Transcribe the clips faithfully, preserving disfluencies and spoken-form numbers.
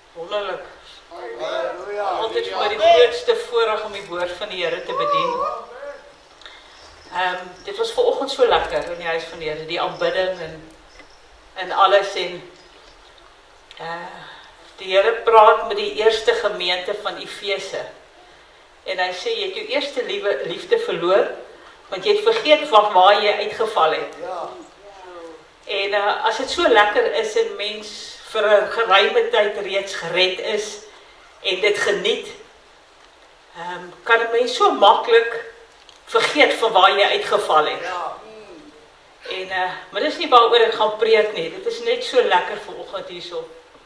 Wonderlik. Altyd vir my die grootste voorreg om die woord van die Here te bedien. Um, dit was vanoggend so lekker in die huis van die Here, die aanbidding en, en alles. En uh, die Here praat met die eerste gemeente van Efese. En hy sê, jy het jou eerste liewe, liefde verloor, want jy het vergeet van waar jy uitgeval het. En uh, as dit so lekker is en mens vir 'n geruime tyd reeds gered is en dit geniet, um, kan 'n mens so maklik vergeet van waar jy uitgeval het. En, uh, maar dit is nie waaroor ek gaan preek nie, dit is net so lekker vanoggend hierso.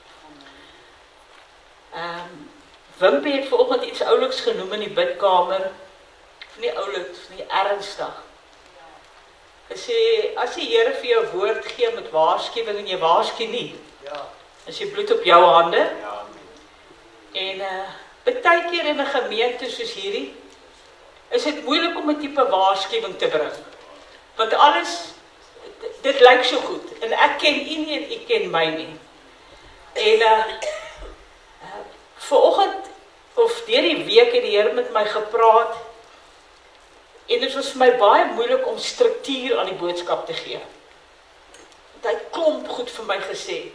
Um, Wimpie het vanoggend iets ouliks genoem in die bidkamer, nie ouliks, nie ernstig. Hy sê, as die Here vir jou woord gee met waarskuwing en jy waarsku nie, is jy bloed op jou hande. En uh, baie keer in 'n gemeente soos hierdie, is dit moeilik om 'n tipe waarskuwing te bring. Want alles, dit lyk so goed. En ek ken u nie en u ken my nie. En uh, uh, vanoggend, of deur die week het die Here met my gepraat, en dit was vir my baie moeilik om struktuur aan die boodskap te gee. Want hy het klomp goed vir my gesê.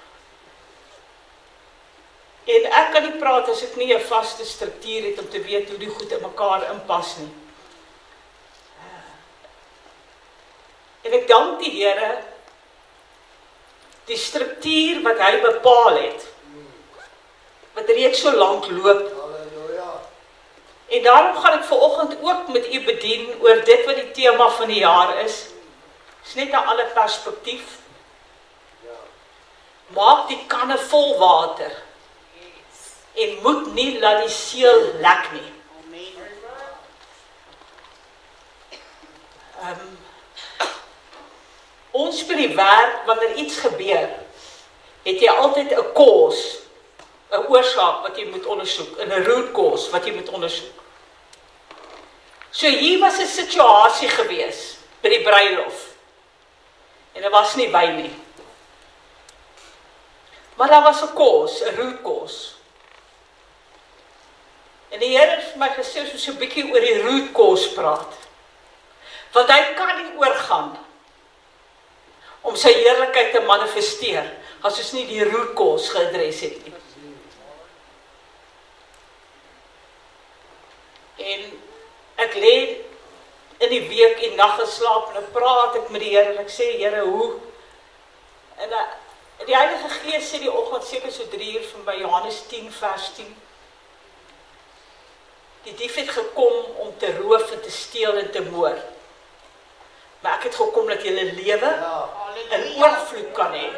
En ek kan nie praat as ek nie 'n vaste struktuur het om te weet hoe die goed in mekaar inpas nie. En ek dank die Here, die struktuur wat hy bepaal het, wat reeds so lank loop. En daarom gaan ek vanoggend ook met u bedien oor dit wat die tema van die jaar is. Dis net 'n ander perspektief. Maak die kanne vol water. En moet nie laat die seel lek nie. Um, ons by die werk, wanneer iets gebeur, het jy altyd 'n cause, 'n oorsaak wat jy moet ondersoek, 'n root cause wat jy moet ondersoek. So hier was 'n situasie gewees by die bruilof. En dit was nie wyn nie. Maar daar was 'n cause, 'n root cause. En die Here het vir my gesê, ons moet so 'n bietjie oor die root cause praat. Want hy kan nie oorgaan om sy heerlikheid te manifesteer, as ons nie die root cause geadres het nie. En ek lê in die week en nag geslaap, en ek praat ek met die Here, en ek sê, Here, hoe? En uh, die Heilige Gees sê die oggend, seker so drie uur van by Johannes tien vers tien, die dief het gekom om te roof en te steel en te moord. Maar ek het gekom dat julle lewe ja, in oorvloed kan hê.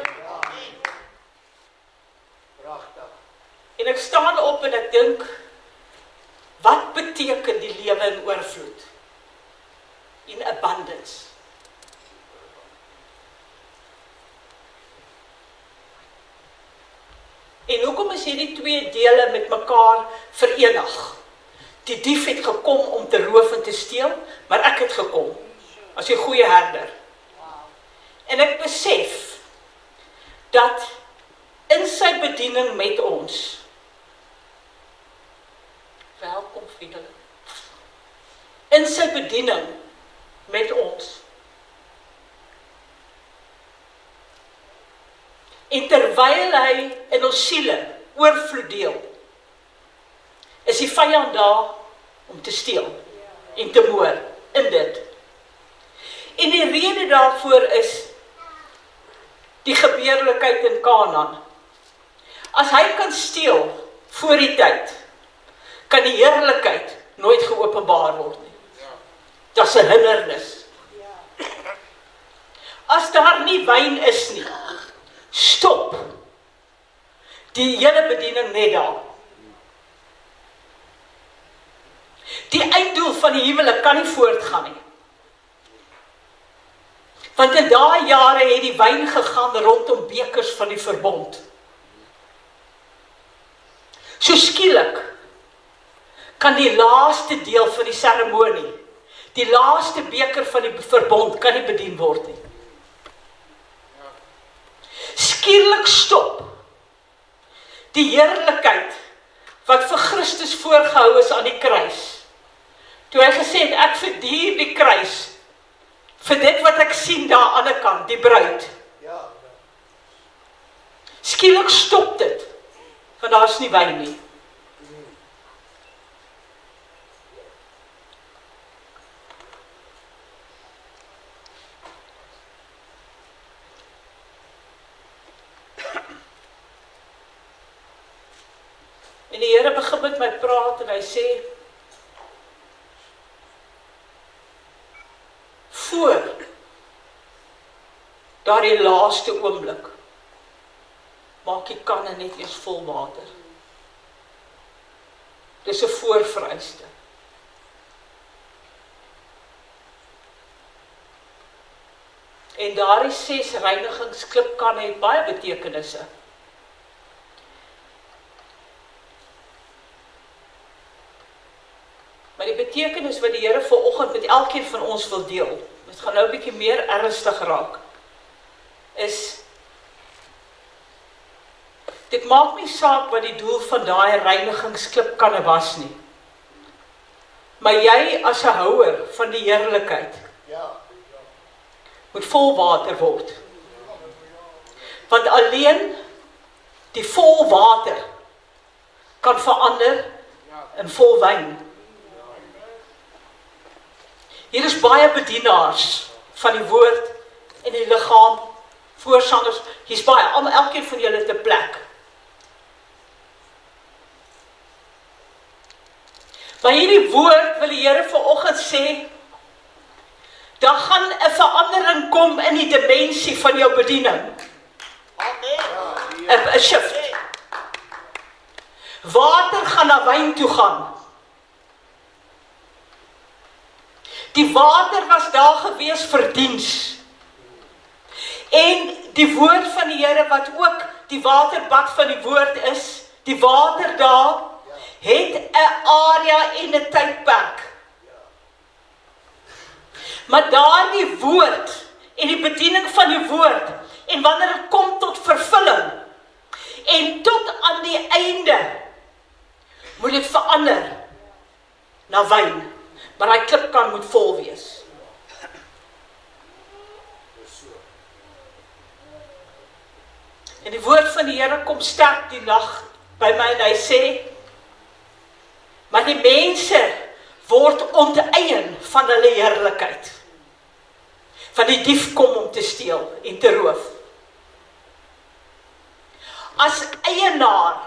Pragtig. En ek staan op en ek dink, wat beteken die lewe in oorvloed? In abundance. En hoekom is hierdie twee dele met mekaar verenig? Die dief het gekom om te roof en te steel, maar ek het gekom as die goeie herder. En ek besef dat in sy bediening met ons, welkom Friedelik, in sy bediening met ons, en terwyl hy in ons siele oorvloed deel, is die vyand daar om te steel en te moord in dit. En die rede daarvoor is die gebeurlikheid in Kanaan. As hy kan steel voor die tyd, kan die heerlikheid nooit geopenbaar word nie. Dat is 'n hindernis. As daar nie wyn is nie, stop die hele bediening net daar. Die einddoel van die huwelik kan nie voortgaan nie. Want in daai jare het die wyn gegaan rondom bekers van die verbond. So skielik kan die laaste deel van die seremonie, die laaste beker van die verbond, kan nie bedien word nie. Skielik stop die heerlikheid wat vir Christus voorgehou is aan die kruis. Toe hy gesê het, ek verduur die kruis vir dit wat ek sien daar aan die ander kant, die bruid. Skielik stop dit, want daar is nie wyn nie. En die Here begin met my praat en hy sê, voor daardie laaste oomblik, maak die kanne net eers vol water. Dis 'n voorvereiste. En daardie ses reinigingsklipkanne het baie betekenisse. Maar die betekenis wat die Here vanoggend met elkeen van ons wil deel, dit gaan nou 'n bietjie meer ernstig raak, is, dit maak nie saak wat die doel van daai reinigingsklipkanne was nie. Maar jy as 'n houer van die heerlikheid, moet vol water word. Want alleen die vol water kan verander in vol wyn. Hier is baie bedienaars van die woord en die liggaam, voorsangers, hier's baie, almal, elkeen van julle te plek. Maar hierdie woord wil die Here vanoggend sê, daar gaan 'n verandering kom in die dimensie van jou bediening. Amen. 'n shift. Water gaan na wyn toe gaan. Die water was daar gewees vir diens. En die woord van die Here wat ook die waterbad van die woord is, die water daar, het 'n area en 'n tydperk. Maar daardie woord en die bediening van die woord, en wanneer dit kom tot vervulling, en tot aan die einde, moet dit verander na wyn. Maar hy klipkan moet vol wees. En die woord van die Here kom sterk die nag by my en hy sê, maar die mense word onteien van hulle heerlikheid. Van die dief kom om te steel en te roof. As eienaar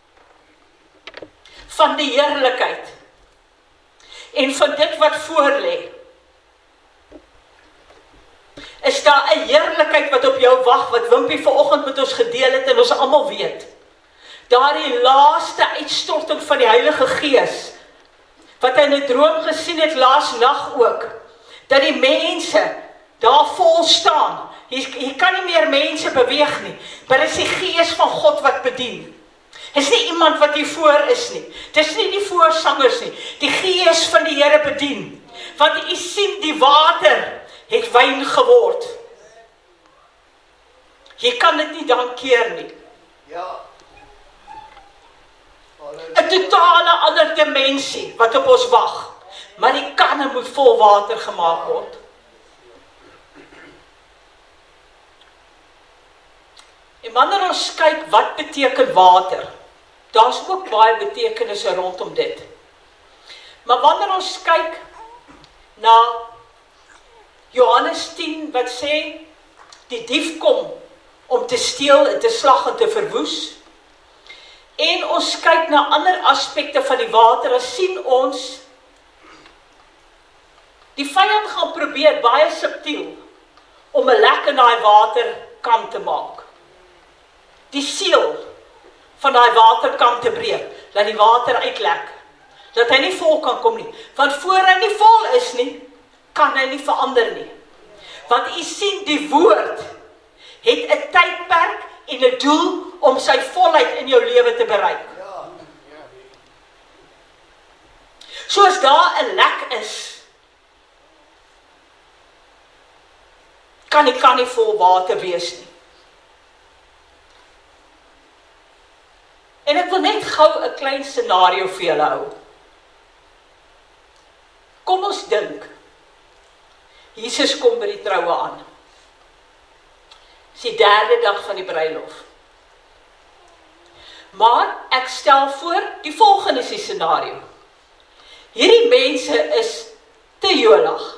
van die heerlikheid en van dit wat voor lê, is daar 'n heerlikheid wat op jou wag, wat Wimpie vanoggend met ons gedeel het en ons almal weet. Daardie laaste uitstorting van die Heilige Gees, wat hy in 'n droom gesien het laas nag ook, dat die mense daar vol staan. Hier, hier kan nie meer mense beweeg nie, maar dit is die Gees van God wat bedien. Dit is nie iemand wat hier voor is nie. Dit is nie die voorsangers nie. Die Gees van die Here bedien. Want u sien die water het wyn geword. Jy kan dit nie dan keer nie. Ja. 'n totale ander dimensie wat op ons wag. Maar die kanne moet vol water gemaak word. En wanneer ons kyk wat beteken water, daar's ook baie betekenisse rondom dit. Maar wanneer ons kyk na Johannes tien wat sê, die dief kom om te steel en te slag en te verwoes, en ons kyk na ander aspekte van die water, dan sien ons, die vyand gaan probeer baie subtiel, om 'n lek in daai water kan te maak. Die seël van daai waterkant te breek, dat die water uitlek, dat hy nie vol kan kom nie, want voor hy nie vol is nie, kan hy nie verander nie, want u sien die woord, het 'n tydperk en 'n doel, om sy volheid in jou lewe te bereik. Soos daar 'n lek is, kan die kan nie vol water wees nie. En ek wil net gou 'n klein scenario vir julle hou. Kom ons dink, Jesus kom by die troue aan. Dis die derde dag van die bruilof. Maar ek stel voor, die volgende is die scenario. Hierdie mense is te jolig.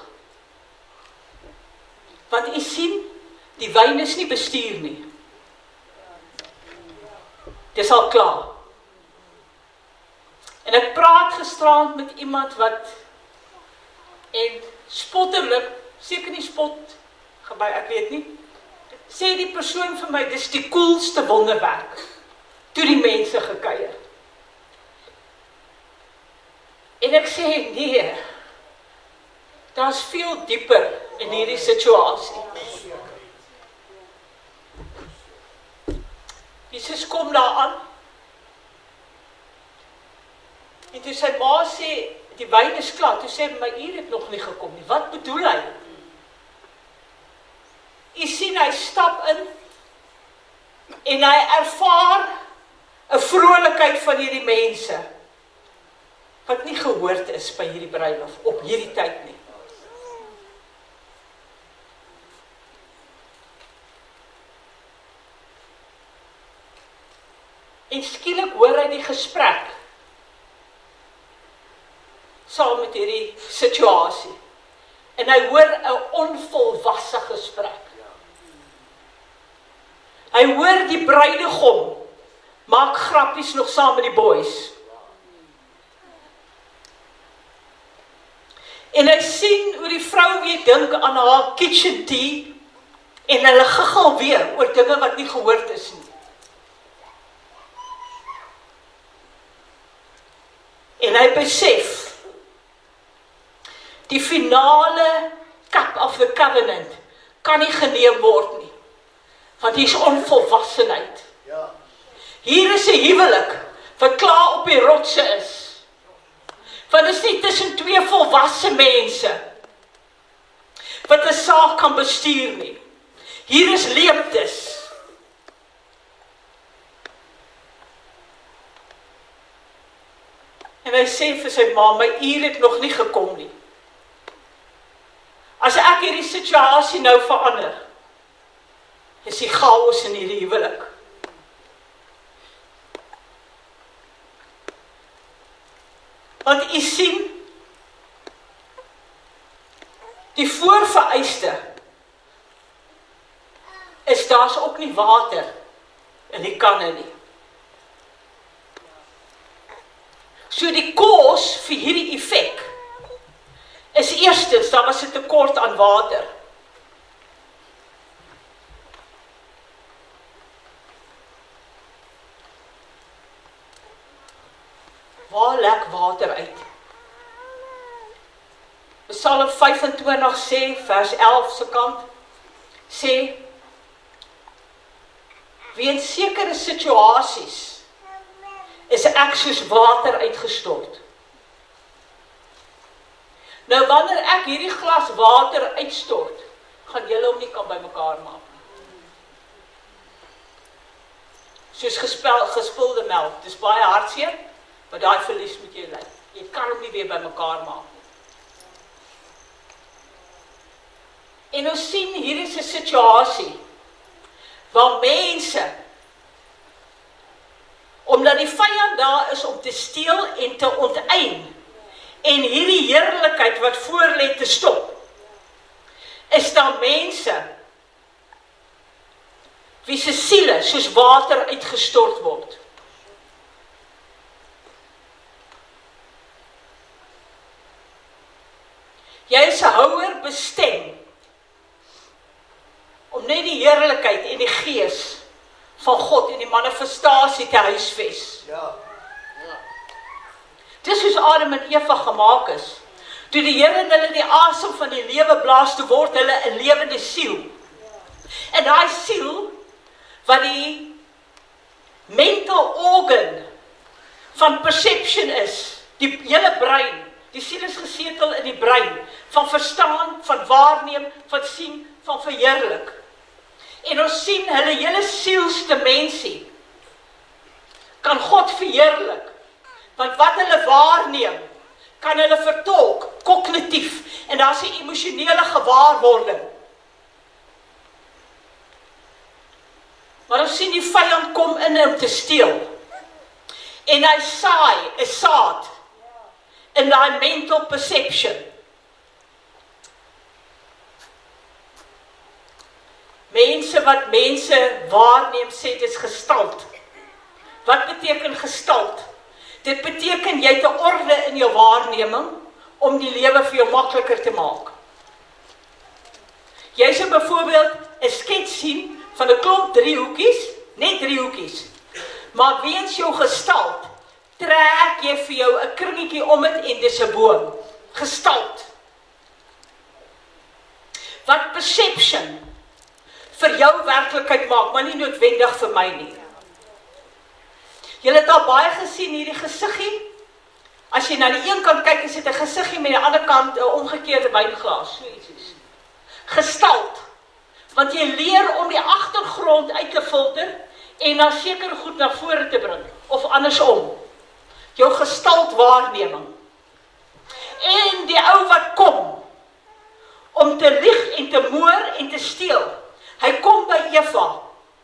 Want u sien, die wyn is nie bestuur nie. Dis al klaar. En ek praat gisterand met iemand wat, en spotterlik, seker nie spot, gebou, ek weet nie, sê die persoon vir my, dis die coolste wonderwerk, toe die mense gekuier. En ek sê, nee, daar's veel dieper in hierdie situasie. Jesus kom daar aan, en toe sy ma sê, die wyn is klaar, toe sê my uur het nog nie gekom nie. Wat bedoel hy? Jy sien, hy stap in, en hy ervaar 'n vrolikheid van hierdie mense, wat nie gehoord is by hierdie bruilof, op hierdie tyd nie. En skielik hoor hy die gesprek, saam met hierdie situasie. En hy hoor 'n onvolwasse gesprek. Hy hoor die bruidegom maak grappies nog saam met die boys. En hy sien hoe die vrou weer dink aan haar kitchen tea, en hulle giggel weer oor dinge wat nie gehoord is nie. En hy besef, die finale cup of the covenant kan nie geneem word nie, want hier is onvolwassenheid. Hier is 'n huwelik wat klaar op die rotse is. Want dit is nie tussen twee volwasse mense wat 'n saak kan bestuur nie. Hier is leemtes. En hy sê vir sy ma, my uur het nog nie gekom nie. As ek hierdie situasie nou verander, is die chaos in hierdie huwelik. Want u sien, die voorvereiste is daar's ook nie water in die kanne nie. So die kos vir hierdie effek is eerstens, daar was 'n tekort aan water. Waar lek water uit? Psalm vyf en twintig sê, vers elf se kant, sê, weens sekere situasies is ek soos water uitgestort. Nou wanneer ek hierdie glas water uitstort, gaan julle hom nie kan bymekaar maak. Soos gespel, gespulde melk, dis baie hartseer, maar daai verlies moet jy ly. Jy kan hom nie weer bymekaar maak nie. En ons sien hier is 'n situasie waar mense, omdat die vyand daar is om te steel en te onteien, en hierdie heerlikheid wat voor lê te stop, is daar mense wie se siele soos water uitgestort word. Jy is 'n houer bestem om net die heerlikheid en die gees van God en die manifestasie te huisves. Ja. Ja. Dis soos Adam en Eva gemaak is. Toe die Here in hulle die asem van die lewe blaas, toe word hulle 'n lewende siel. Ja. En daai siel, wat die mental organ van perception is, die hele brein, die siel is gesetel in die brein, van verstaan, van waarneem, van sien, van verheerlik. En ons sien hulle hele sielsdimensie kan gaan God verheerlik. Want wat hulle waarneem, kan hulle vertolk, kognitief, en daar is 'n emosionele gewaarwording. Maar ons sien die vyand kom in om te steel. En hy saai 'n saad in daai mental perception. Mense wat mense waarneem, sê dit is gestalt. Wat beteken gestalt? Dit beteken jy het 'n orde in jou waarneming om die lewe vir jou makliker te maak. Jy sal byvoorbeeld 'n skets sien van 'n klomp driehoekies, net driehoekies. Maar weens jou gestalt trek jy vir jou 'n kringetjie om dit en dis 'n boom. Gestalt. Wat perception vir jou werklikheid maak, maar nie noodwendig vir my nie. Julle het al baie gesien hierdie gesiggie. As jy na die een kant kyk, is dit 'n gesiggie met die ander kant 'n omgekeerde wynglas, so iets is. Gestalt. Want jy leer om die agtergrond uit te filter en dan seker goed na vore te bring, of andersom. Jou gestalt waarneming. En die ou wat kom om te lieg en te moor en te steel. Hy kom by Eva.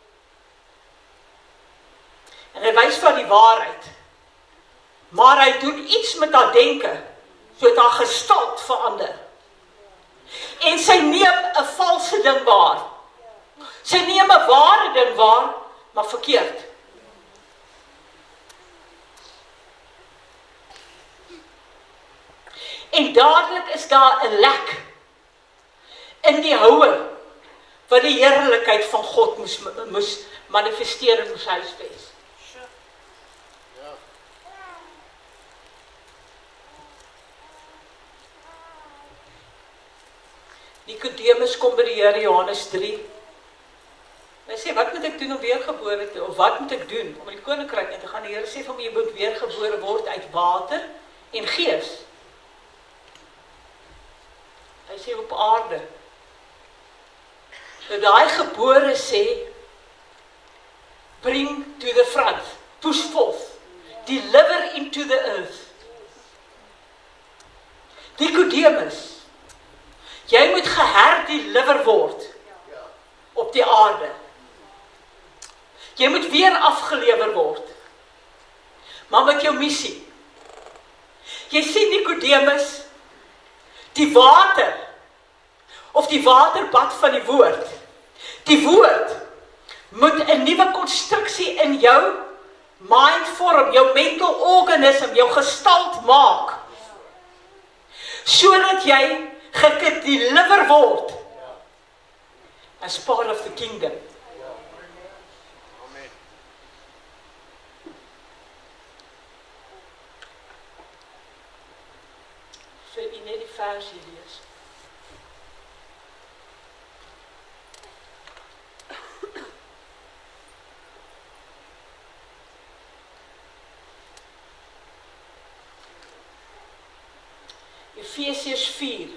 En hy wys van die waarheid. Maar hy doen iets met haar denke, sodat haar gestalt verander. En sy neem 'n valse ding waar. Sy neem 'n ware ding waar, maar verkeerd. En dadelik is daar 'n lek in die houe wat die heerlikheid van God moes, moes manifesteer in ons huisves. Nicodemus kom by die Here, Johannes drie. Hy sê, wat moet ek doen om weergebore te, of wat moet ek doen om in die koninkryk in te gaan? Die Here sê vir my, jy moet weergebore word uit water en gees. Hy sê op aarde. Nou daai gebore sê, bring to the front, push forth, deliver into the earth. Nicodemus, jy moet geherdeliver word op die aarde. Jy moet weer afgelewer word. Maar met jou missie. Jy sien Nicodemus, die water, of die waterbad van die woord. Die woord moet 'n nuwe konstruksie in jou mind vorm, jou mental organism, jou gestalt maak. Sodat jy gedeliver word as part of the kingdom. So jy net die versie lees. Efesiërs vier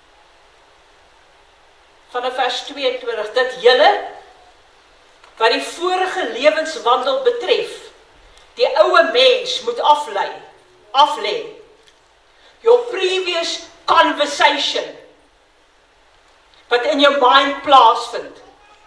vanaf vers tweeëntwintig, dat julle, wat die vorige lewenswandel betref, die ouwe mens moet aflei, aflê. Your previous conversation, wat in jou mind plaasvind.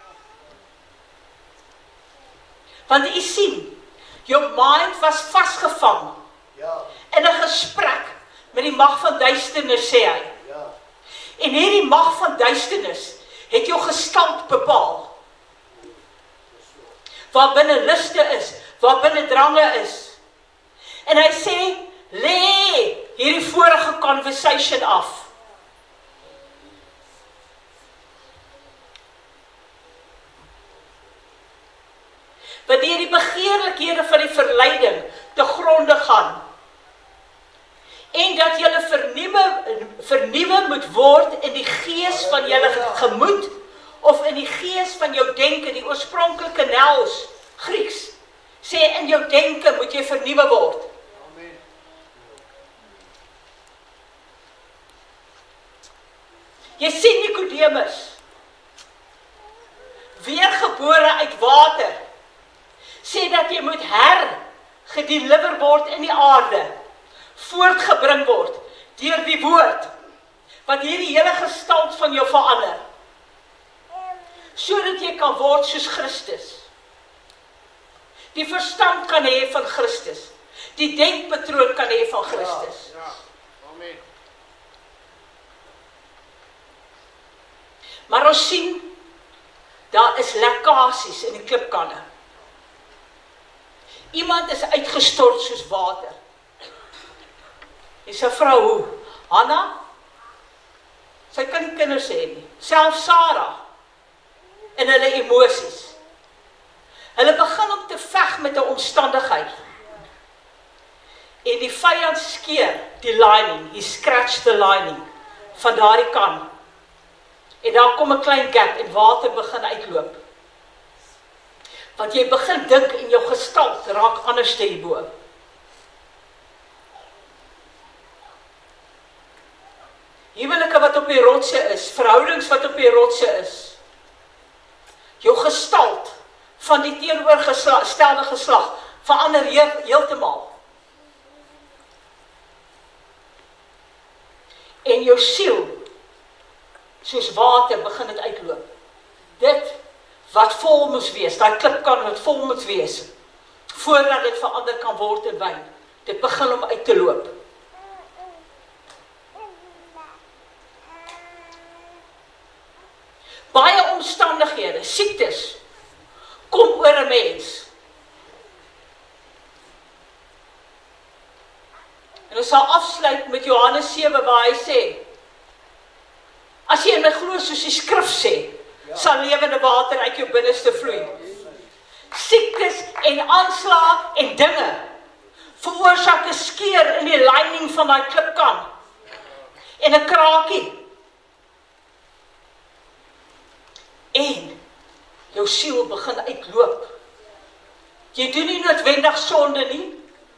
Want jy sien, jou mind was vasgevang, ja, in 'n gesprek, met die mag van duisternis, sê hy. Ja. En hierdie mag van duisternis het jou gestalt bepaal. Waar binne liste is, waar binne drange is. En hy sê, lê hierdie vorige conversation af. Wat deur die begeerlikhede van die verleiding te gronde gaan. En dat julle vernuwe, vernuwe moet word in die gees van julle gemoed, of in die gees van jou denke, die oorspronklike nous, Grieks, sê in jou denke moet jy vernuwe word. Amen. Jy sien Nicodemus, weergebore uit water, sê dat jy moet her gedeliver word in die aarde, voortgebring word, deur die woord, wat hierdie hele gestalt van jou verander, sodat jy kan word soos Christus. Die verstand kan hê van Christus, die denkpatroon kan hê van Christus. Ja, ja. Amen. Maar ons sien, daar is lekkasies in die klipkanne. Iemand is uitgestort soos water. Jy sê vrou hoe? Hanna? Sy kan nie kinders hê nie. Selfs Sarah, in hulle emosies. Hulle begin om te veg met 'n omstandigheid. En die vyand skeer die lining, he scratched the lining, van daardie kan. En daar kom 'n klein gap en water begin uitloop. Want jy begin dink en jou gestalt raak anders te hierbo. Huwelike wat op die rotse is, verhoudings wat op die rotse is. Jou gestalt van die teenoorgestelde geslag verander he- heeltemal. En jou siel, soos water, begin dit uitloop. Dit wat vol moes wees, daai klipkan wat vol moet wees, voordat dit verander kan word in wyn, dit begin om uit te loop. Baie omstandighede, siektes, kom oor 'n mens. En ons sal afsluit met Johannes sewe waar hy sê, as jy in my glo soos die skrif sê, ja, sal lewende water uit jou binneste vloei. Siektes en aanslae en dinge veroorsaak 'n skeur in die lining van daai klipkan en 'n kraakie. En jou siel begin uitloop. Jy doen nie noodwendig sonde nie,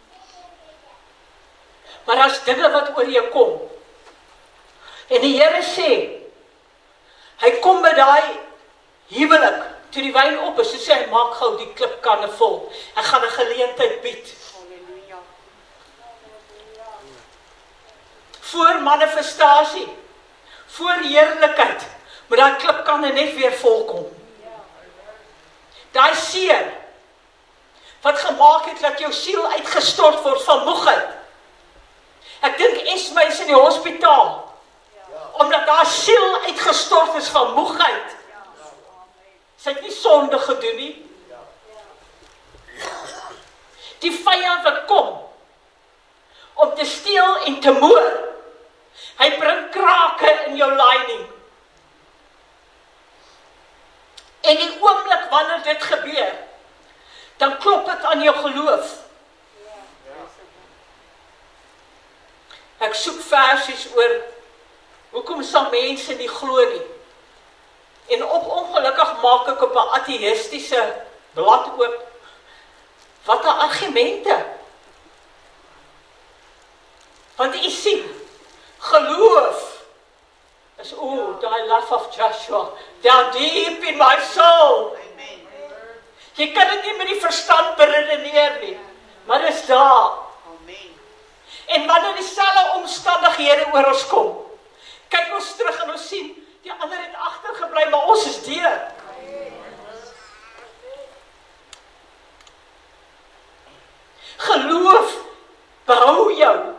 maar as dinge wat oor jou kom. En die Here sê, hy kom by daai huwelik, toe die wyn op is, so sê hy, maak gou die klipkanne vol. Ek gaan 'n geleentheid bied. Voor manifestasie, voor heerlikheid, moet daai klipkanne net weer volkom. Daai seer, wat gemaak het dat jou siel uitgestort word van moegheid. Ek dink Esme is in die hospitaal, omdat haar siel uitgestort is van moegheid. Sy het nie sonde gedoen nie. Die vyand wat kom, om te steel en te moord, hy bring krake in jou lining. En die oomblik wanneer dit gebeur, dan klop dit aan jou geloof. Ek soek versies oor, hoekom sal mense nie glo nie? En op ongelukkig maak ek op 'n ateïstiese blad oop, wat 'n argumente. Want u sien, geloof is, o, die love of Joshua, down deep in my soul. Jy kan dit nie met die verstand beredeneer nie, maar dit is daar. En wanneer dieselfde omstandighede oor ons kom, kyk ons terug en ons sien, die ander het agtergebly, maar ons is deur. Geloof behou jou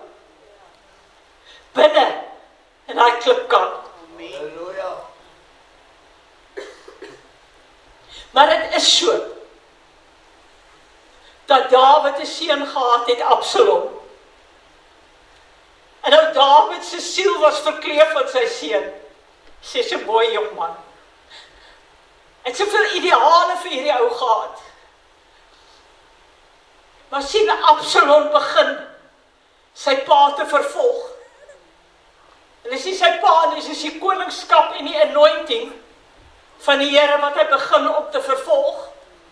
binne in daai klipkan. Halleluja. Maar dit is so, dat Dawid 'n seun gehad het, Absalom. En nou Dawid se siel was verkleef van sy seun. Sy is 'n mooi jong man. Het soveel ideale vir hierdie ou gehad. Maar sien, Absalom begin sy pa te vervolg. En dis nie sy pa nie, dis die koningskap en die anointing van die Here wat hy begin op te vervolg.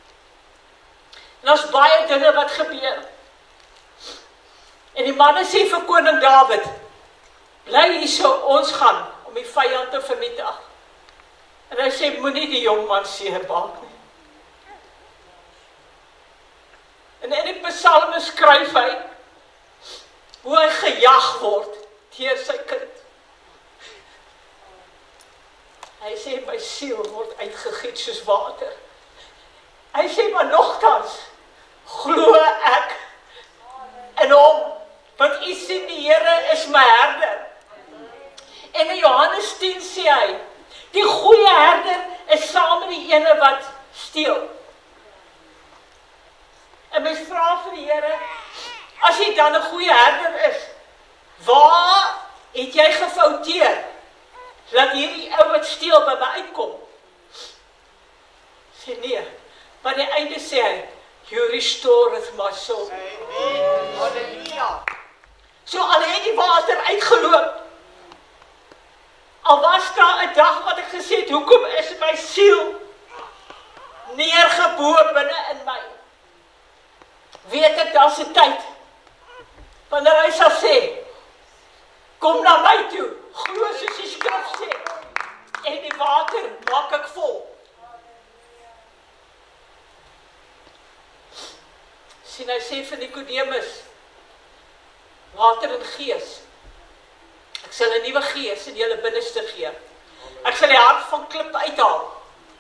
En daar's baie dinge wat gebeur. En die manne sê vir koning Dawid, bly hierso, ons gaan om die vyand te vernietig. En hy sê, moenie die jong man seer maak nie. En in die psalme skryf hy, hoe hy gejag word deur sy kind. Hy sê, my siel word uitgegiet soos water. Hy sê, maar nogtans, glo ek in hom, want u sien die Here is my herder. En in Johannes tien sê hy, die goeie herder is saam met die ene wat steel. En mens vra vir die Here, as jy dan 'n goeie herder is, waar het jy gefouteer, dat hierdie ou wat steel by my uitkom? Sê nee, maar die einde sê hy, you restoreth my soul. Amen. Halleluja. So al het die water uitgeloop, al was daar 'n dag wat ek gesê het, hoekom is my siel neergeboor binne in my? Weet ek, daar's 'n tyd, wanneer hy sal sê, kom na my toe, glo soos die skrif sê, en die water maak ek vol. Sien, hy sê vir Nikodemus, water en gees, ek sal 'n nuwe gees in julle binneste gee. Ek sal die hart van klip uithaal.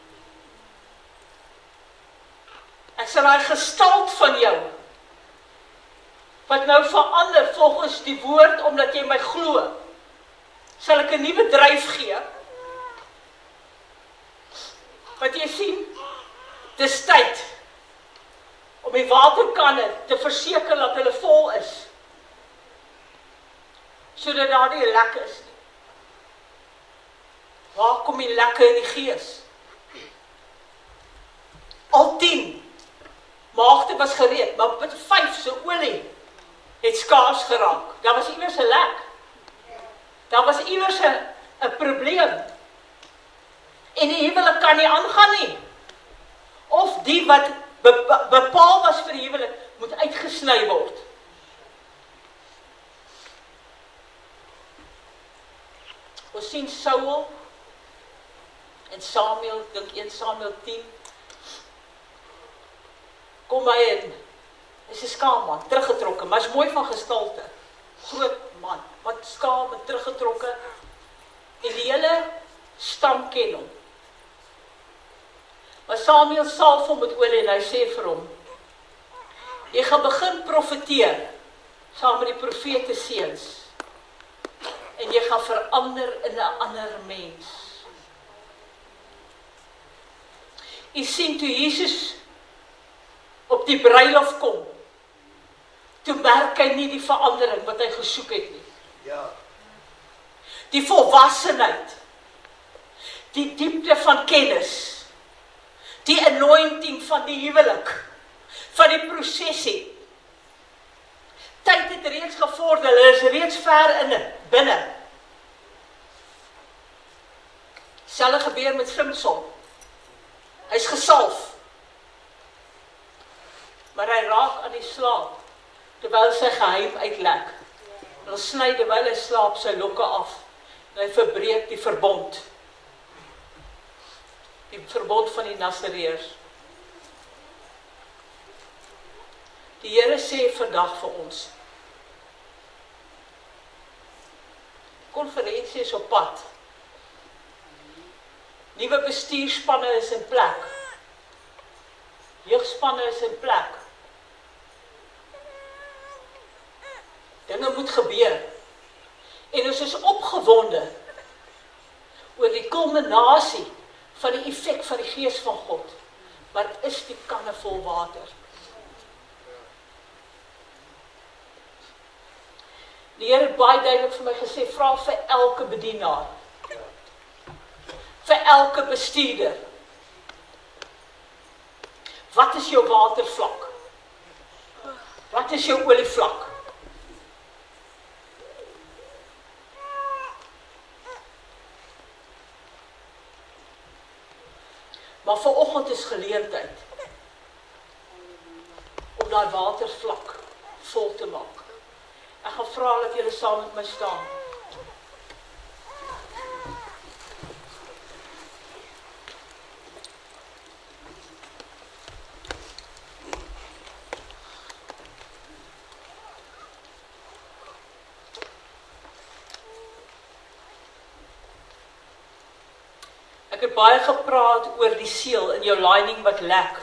Ek sal daai gestalte van jou, wat nou verander volgens die woord, omdat jy my glo, sal ek 'n nuwe dryf gee. Wat jy sien, dis tyd om die waterkanne te verseker dat hulle vol is, sodat daar nie lek is nie. Waar kom die lekke in die gees? Al tien maagde was gereed, maar met vyf se olie het skaars geraak. Daar was iewers 'n lek. Daar was iewers 'n 'n probleem. En die huwelik kan nie aangaan nie. Of die wat be, bepaal was vir die huwelik, moet uitgesny word. Ons sien Saul en Samuel, dink een Samuel tien, kom hy in, is 'n skaam man, teruggetrokke, maar is mooi van gestalte, groot man, wat skaam en teruggetrokke, en die hele stam ken hom. Maar Samuel salf hom met olie en hy sê vir hom, jy gaan begin profeteer, saam met die profete seuns, en jy gaan verander in 'n ander mens. Jy sien, toe Jesus op die bruilof kom, toe merk hy nie die verandering wat hy gesoek het nie. Ja. Die volwassenheid, die diepte van kennis, die anointing van die huwelik, van die prosesie. Tyd het reeds gevorder, hulle is reeds ver in binne. Selfe gebeur met Samson. Hy's gesalf. Maar hy raak aan die slaap, terwyl sy geheim uitlek. Hulle sny terwyl hy slaap sy lokke af, en hy verbreek die verbond. Die verbond van die Nasareërs. Die Here sê vandag vir ons, konferensie is op pad. Nuwe bestuurspanne is in plek. Jeugspanne is in plek. Dinge moet gebeur. En ons is opgewonde oor die kulminasie van die effek van die Gees van God. Wat is die kanne vol water? Die Here het baie duidelik vir my gesê, vra vir elke bedienaar, vir elke bestuurder, wat is jou watervlak? Wat is jou olievlak? Maar vanoggend is geleentheid om daai watervlak vol te maak. Ek gaan vra dat julle saam met my staan. het baie gepraat oor die seel in jou lining wat lek.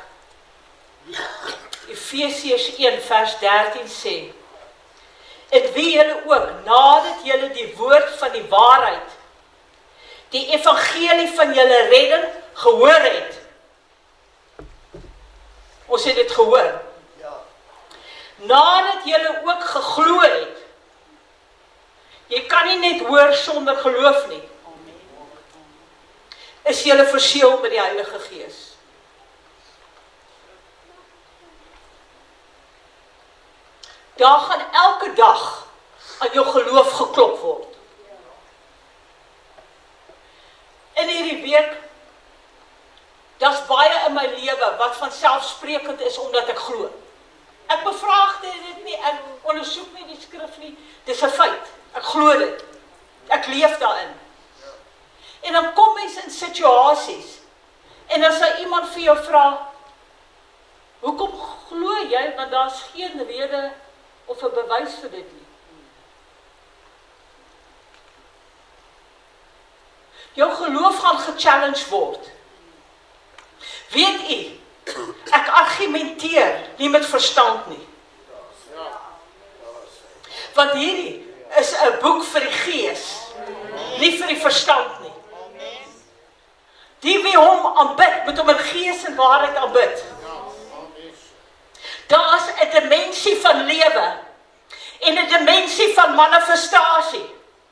Efesiërs een vers dertien sê, en wie julle ook, nadat julle die woord van die waarheid, die evangelie van julle redding gehoor het. Ons het dit gehoor. Ja. Nadat julle ook geglo het. Jy kan nie net hoor sonder geloof nie. Is julle verseël met die Heilige Gees. Daar gaan elke dag aan jou geloof geklop word. In hierdie week, daar's baie in my lewe wat vanselfsprekend is omdat ek glo. Ek bevraagde dit nie, ek ondersoek nie die skrif nie, dis 'n feit. Ek glo dit. Ek leef daarin. En dan kom mens in situasies, en dan sal iemand vir jou vra, hoekom glo jy, want daar's geen rede of 'n bewys vir dit nie. Jou geloof gaan gechallenged word. Weet u, ek argumenteer nie met verstand nie. Want hierdie is 'n boek vir die gees, nie vir die verstand nie. Die wie hom aanbid, moet hom in gees en waarheid aanbid. Daar is 'n dimensie van lewe en 'n dimensie van manifestasie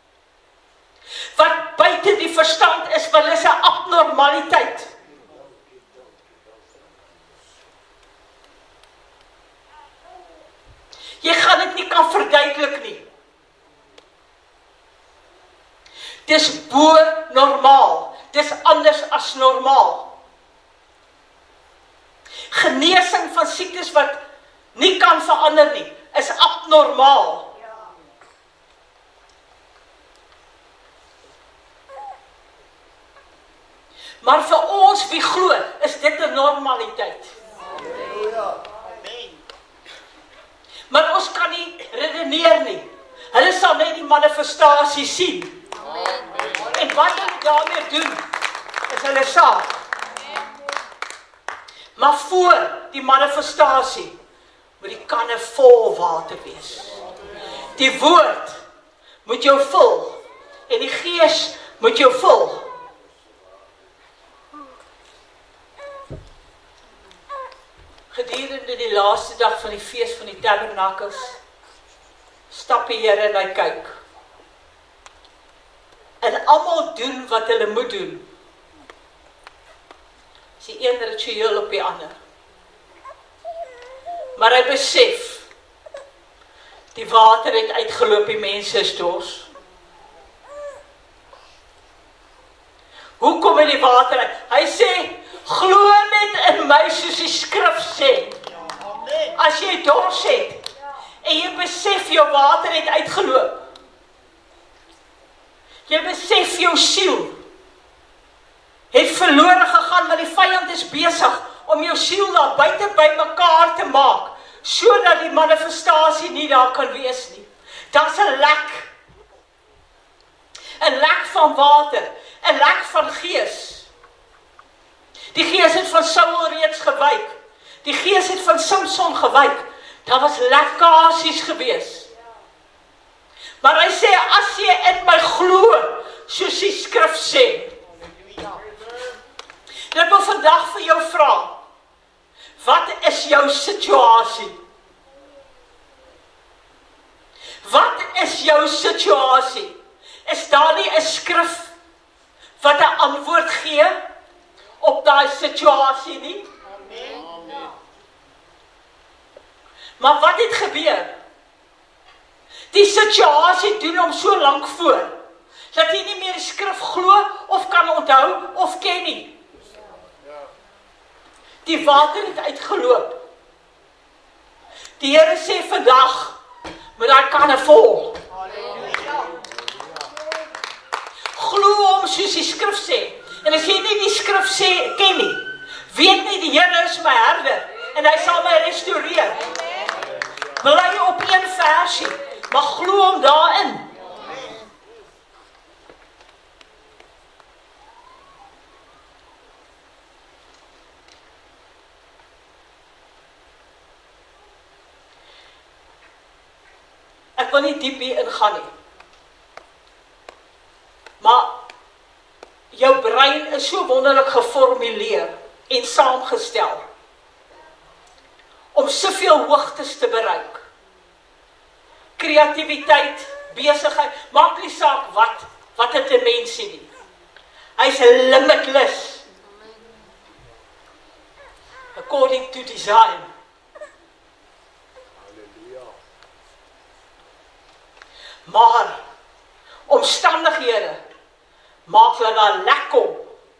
wat buite die verstand is, want dit is 'n abnormaliteit. Jy gaan dit nie kan verduidelik nie. Dis bo normaal. Dis anders as normaal. Genesing van siektes wat nie kan verander nie, is abnormaal. Maar vir ons wie glo, is dit 'n normaliteit. Maar ons kan nie redeneer nie. Hulle sal net die manifestasie sien. En wat hulle daarmee doen, is hulle saak. Maar voor die manifestasie, moet die kanne vol water wees. Die woord moet jou vul, en die gees moet jou vul. Gedurende die laaste dag van die fees van die tabernakels, stap die Here en hy kyk. En almal doen wat hulle moet doen. Dis die een ritueel op die ander. Maar hy besef, die water het uitgeloop, die mense is dors. Hoe kom hy die water uit? Hy sê, glo net in my soos die skrif sê. As jy dors het, en jy besef jou water het uitgeloop. Jy besef jou siel het verlore gegaan, want die vyand is besig om jou siel daar buite by mekaar te maak, sodat die manifestasie nie daar kan wees nie. Daar's 'n lek. 'n Lek van water, 'n lek van gees. Die gees het van Saul reeds gewyk. Die gees het van Samson gewyk. Daar was lekkasies gewees. Maar hy sê, as jy in my glo, soos die skrif sê. En ek wil vandag vir jou vra, wat is jou situasie? Wat is jou situasie? Is daar nie 'n skrif wat 'n antwoord gee op daai situasie nie? Maar wat het gebeur? Die situasie doen hom so lank voor, dat jy nie meer die skrif glo, of kan onthou, of ken nie. Die water het uitgeloop. Die Here sê vandag, met daai kanne vol. Glo hom soos die skrif sê. En as jy nie die skrif sê, ken nie, weet nie, die Here is my herder, en hy sal my restoreer. Bly op een versie, maar glo hom daarin. ek wil nie diep hier ingaan nie. Maar jou brein is so wonderlik geformuleer en saamgestel om soveel hoogtes te bereik. Kreatiwiteit, besigheid, maak nie saak wat, wat het 'n mens nie. Hy's limitless. According to design. Maar omstandighede maak hulle dan lek kom.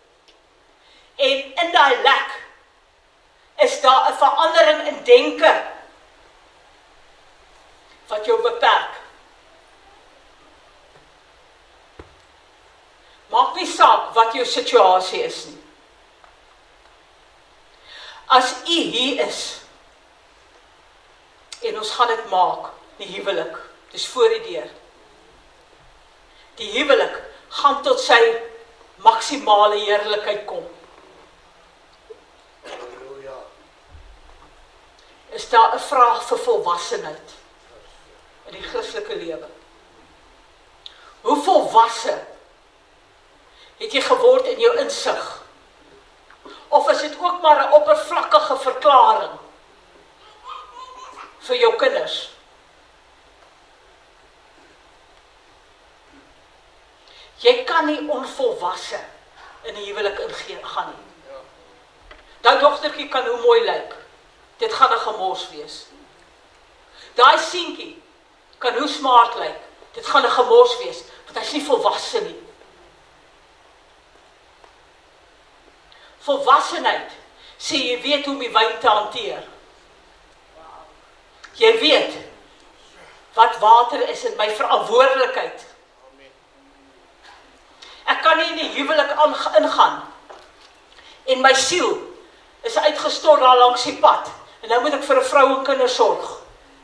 En in daai lek is daar 'n verandering in denke wat jou beperk. Maak nie saak wat jou situasie is nie. As u hier is en ons gaan dit maak, die huwelik, dis voor die deur. Die huwelik gaan tot sy maksimale heerlikheid kom. Is daar 'n vraag vir volwassenheid in die Christelike lewe? Hoe volwasse het jy geword in jou insig? Of is dit ook maar 'n oppervlakkige verklaring vir jou kinders? Jy kan nie onvolwasse in 'n huwelik ingaan nie. Daai dogtertjie kan hoe mooi lyk. Dit gaan 'n gemors wees. Daai seentjie kan hoe smart lyk. Dit gaan 'n gemors wees, want hy's nie volwasse nie. Volwassenheid sê jy weet hoe om die wyn te hanteer. Jy weet wat water is en my verantwoordelikheid. Ek kan nie in die huwelik ingaan en my siel is uitgestort daar langs die pad en nou moet ek vir 'n vrou en kinders sorg.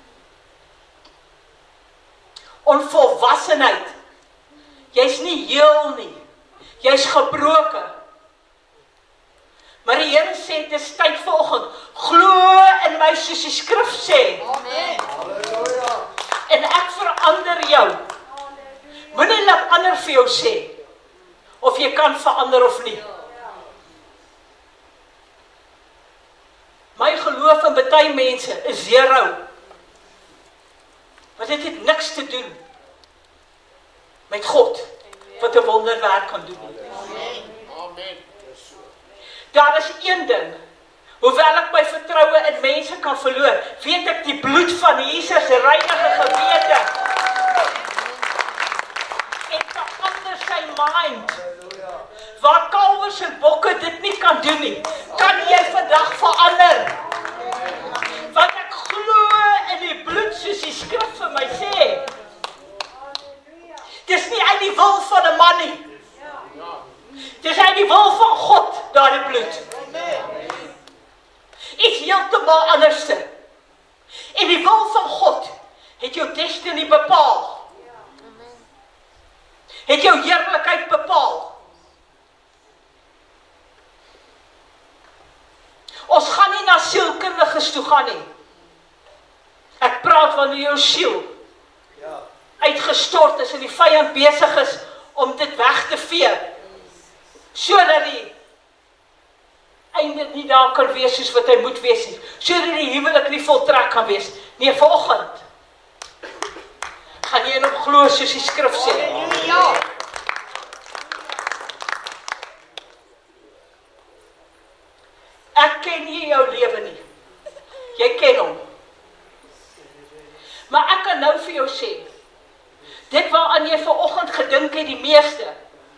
Onvolwassenheid. Jy's nie heel nie. Jy's gebroken. Maar die Here sê, dit is tyd vanoggend, glo in my soos die skrif sê. Amen. Halleluja. En ek verander jou. Moenie laat ander vir jou sê, of jy kan verander of nie. My geloof in baie mense is zero. Maar dit het niks te doen met God, wat 'n wonderwerk kan doen. Amen. Daar is een ding, hoewel ek my vertroue in mense kan verloor, weet ek die bloed van Jesus reinig gewete. En verander sy mind. Waar kalwers en bokke dit nie kan doen nie, kan jy vandag verander. Want ek glo in die bloed soos die skrif vir my sê. Dis nie uit die wil van 'n man nie. Dis uit die wil van God, daardie bloed. Iets heeltemal anderste. En die wil van God het jou destiny bepaal. Het jou heerlikheid bepaal. Ons gaan nie na sielkundiges toe gaan nie. Ek praat wanneer jou siel uitgestort is en die vyand besig is om dit weg te vee, sodat die einde nie daar kan wees soos wat hy moet wees nie, sodat die huwelik nie voltrek kan wees. Nee, vanoggend gaan jy in hom glo soos die skrif sê. Halleluja. Ek ken nie jou lewe nie. Jy ken hom. Maar ek kan nou vir jou sê, dit waaraan jy vanoggend gedink het die meeste,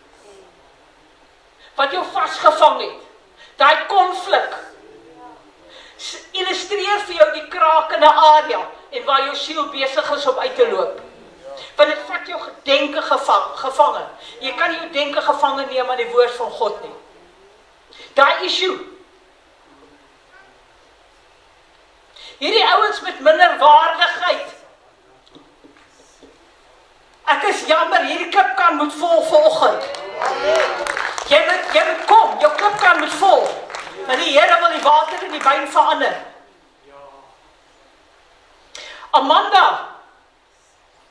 wat jou vasgevang het, daai konflik, illustreer vir jou die krakende area, en waar jou siel besig is om uit te loop. Want dit vat jou denke gevang, gevangen. Jy kan jou denke gevangen neem aan die woord van God nie. Daai issue. Hierdie ouens met minderwaardigheid. Ek is jammer, hierdie klipkan moet vol vanoggend. Jy moet, jy moet kom, jou klipkan moet vol. Want die Here wil die water in die wyn verander. Amanda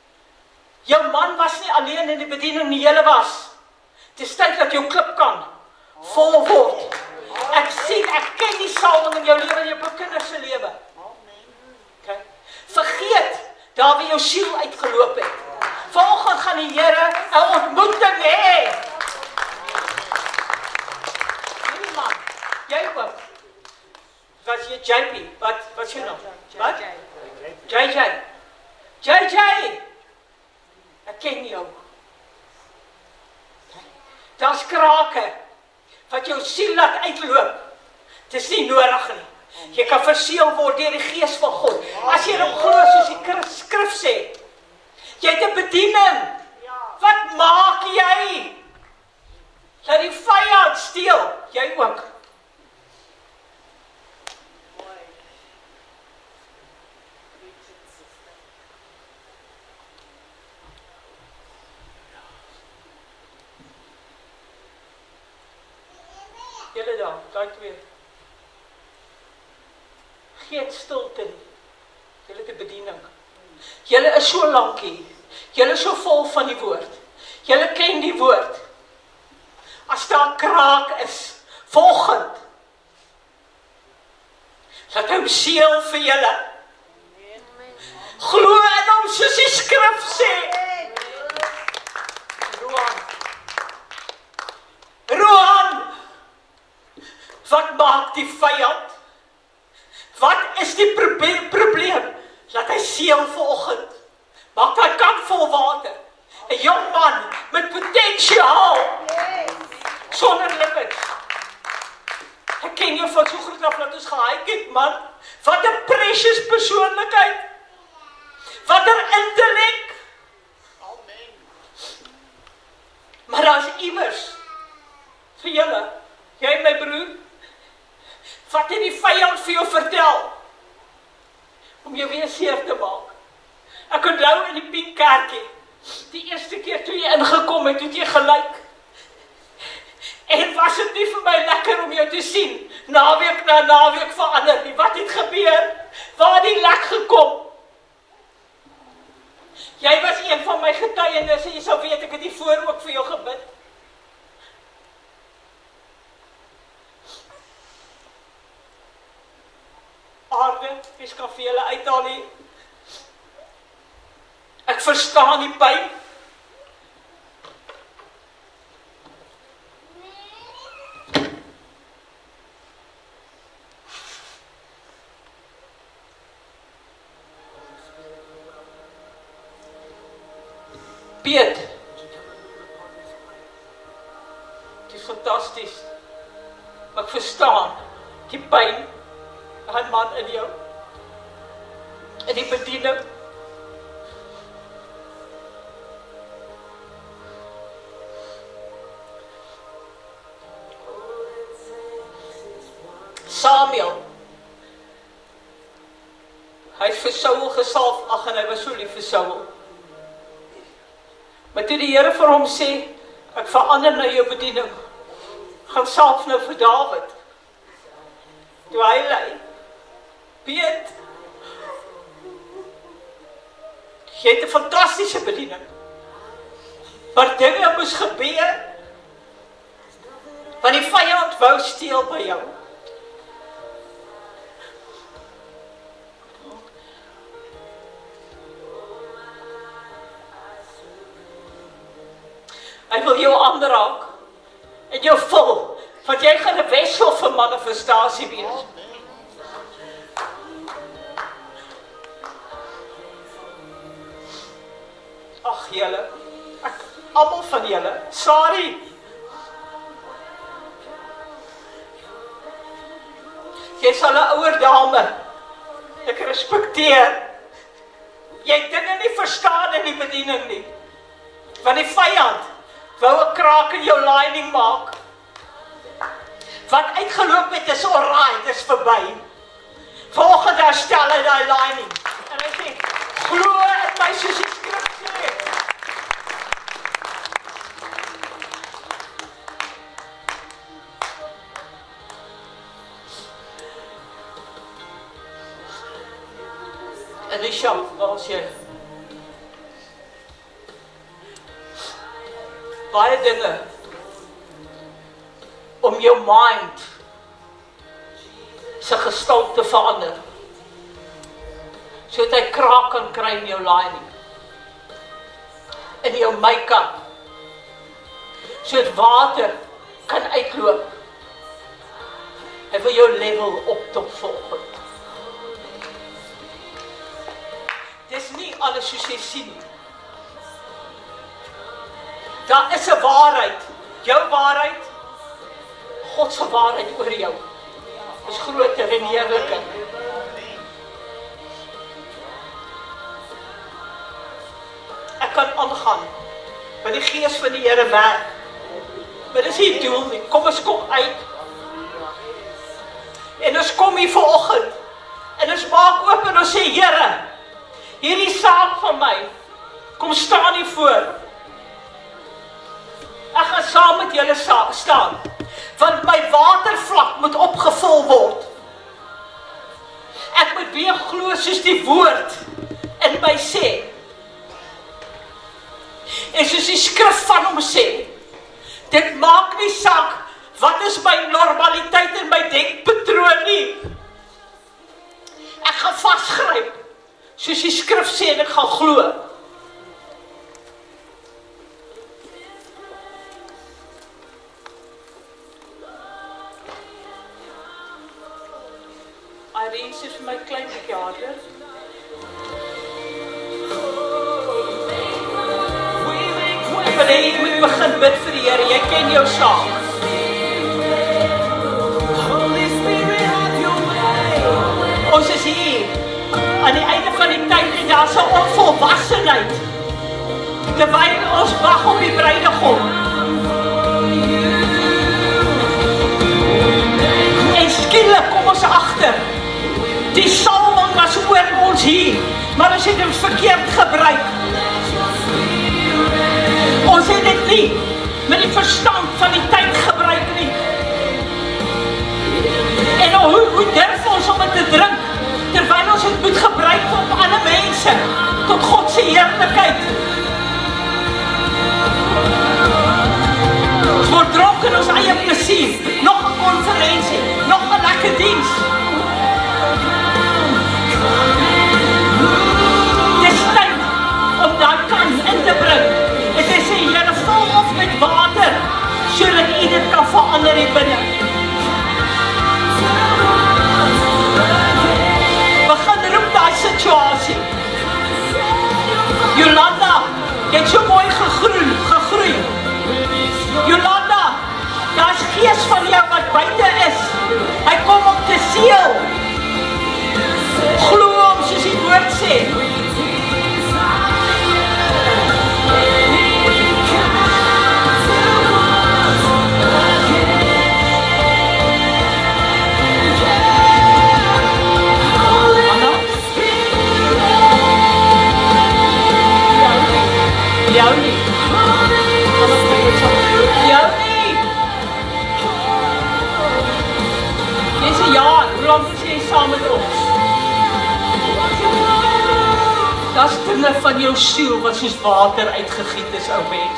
Jou man was nie alleen in die bediening nie, julle was. Het is tyd dat jou klip kan vol word. Ek sien, ek ken die salwing in jou lewe en jou kinders se lewe. Okay. Vergeet daar waar jou siel uitgeloop het. Vanoggend gaan die Here 'n ontmoeting hê. Nee man, jy ook. Was jy J P? Wat wat is jou naam? Wat? J J. J J. Ek ken jou. Daar's krake wat jou siel laat uitloop. Dit is nie nodig nie. Jy kan verseël word deur die Gees van God. As jy hom glo soos die skrif sê. Jy het 'n bediening. Wat maak jy? Laat die vyand steel. Jy ook. Julle daar, daai twee. Geen stilte nie. Julle het 'n bediening. Julle is so lank hier. Julle is so vol van die woord. Julle ken die woord. As daar kraak is, volgend. Laat hom seël vir julle. Glo in hom soos die skrif sê. Roan. Roan. Wat maak die vyand? Wat is die proble probleem? Laat hy seël vanoggend. Maak hy kan vol water. 'n Jong man met potensiaal. Sonder limits. Ek ken jou van so groot af dat ons gehaik het, man. Wat 'n precious persoonlikheid. Wat 'n intellek. Amen. Maar daar's iewers vir julle, jy my broer, wat het die vyand vir jou vertel? Om jou weer seer te maak. Ek onthou in die Pinkkerkie, die eerste keer toe jy ingekom het, het jy gelyk. En was het nie vir my lekker om jou te sien, naweek na naweek verander nie. Wat het gebeur? Waar het die lek gekom? Jy was een van my getuienis en jy sal weet, ek het die voor ook vir jou gebid. Aarde, ek kan vir julle uithaal nie. Ek verstaan die pyn. Piet. Het is fantasties. Ek verstaan die pyn. Een man in jou. In die bediening. Samuel. Hy het vir Saul gesalf, ag en hy was so lief vir Saul. Maar toe die Here vir hom sê, ek verander nou jou bediening. Gaan salf nou vir Dawid. Toe hy lei. Piet, jy het 'n fantastiese bediening. Maar dinge moes gebeur, want die vyand wou steel by jou. Hy wil jou aanraak en jou vul, want jy gaan 'n wissel vir manifestasie wees. Ag julle, ek almal van julle, sorry. Jy sal 'n ouer dame, ek respekteer. Jy het dinge nie verstaan in die bediening nie. Want die vyand wou 'n kraak in jou lining maak. Wat uitgeloop het is alright, is verby. Volgende herstel hy daai lining. En hy sê, glo in my soos die skrif sê. Elisha, waar is jy? baie dinge om jou mind sy gestalte verander. So dat hy kraak kan kry in jou lining. In jou make-up. So dat water kan uitloop. Hy wil jou level optop volgend. Dis nie alles soos jy sien nie. Daar is 'n waarheid. Jou waarheid, God se waarheid oor jou, is groter en heerliker. Ek kan aangaan, maar die gees van die Here werk. Maar dis nie die doel nie. Kom ons kom uit. En ons kom hier vanoggend. En ons maak oop en ons sê, Here, hierdie saak van my, kom staan hier voor. Ek gaan saam met julle staan. Want my watervlak moet opgevul word. Ek moet weer glo soos die woord in my sê. En soos die skrif van hom sê, dit maak nie saak, wat is my normaliteit en my denkpatroon nie. Ek gaan vasgryp, soos die skrif sê, en ek gaan glo. Irene sê vir my klein bietjie harder. Ek wil hê jy moet begin bid vir die Here, jy ken jou saak. Ons is hier, aan die einde van die tyd, en daar is 'n onvolwassenheid, terwyl ons wag op die bruidegom. En skielik kom ons agter, die salwing was oor ons hier, maar ons het dit verkeerd gebruik. Ons het dit nie met die verstand van die tyd gebruik nie. En hoe, hoe durf ons om het te drink, terwyl ons het moet gebruik om ander mense tot God se heerlikheid. Ons word dronk in ons eie plesier, nog 'n konferensie, nog 'n lekker diens. Dis tyd om daai kan in te bring. En hy sê, Here, vul ons met water, sodat U dit kan verander hier binne. Begin roep daai situasie. Jolanda, jy het so mooi gegroei, gegroei. Jolanda, daar is gees van jou wat buite is. Hy kom om te seël. Glo hom soos die woord sê. Jou nie. Jou nie. Jy sê ja, hoe lang is jy saam met ons? Dat is dinge van jou siel wat soos water uitgegiet is, ou mens.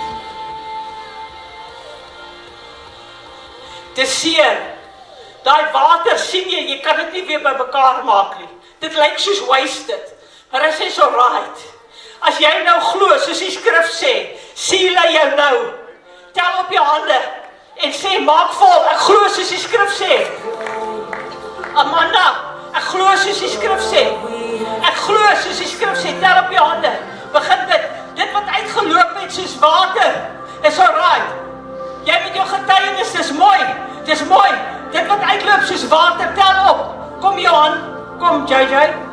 Dis seer. Daai water, sien jy, jy kan dit nie weer by mekaar maak nie. Dit lyk soos wasted. Maar hy sê, so right. As jy nou glo, soos die skrif sê, siel hy jou nou. Tel op jou hande en sê, maak vol, ek glo soos die skrif sê. Amanda, ek glo soos die skrif sê. Ek glo soos die skrif sê, tel op jou hande. Begin dit, dit wat uitgeloop het soos water, is alright. Jy met jou getuienis, dis mooi, dis mooi. Dit wat uitloop soos water, tel op. Kom Johan, kom J J.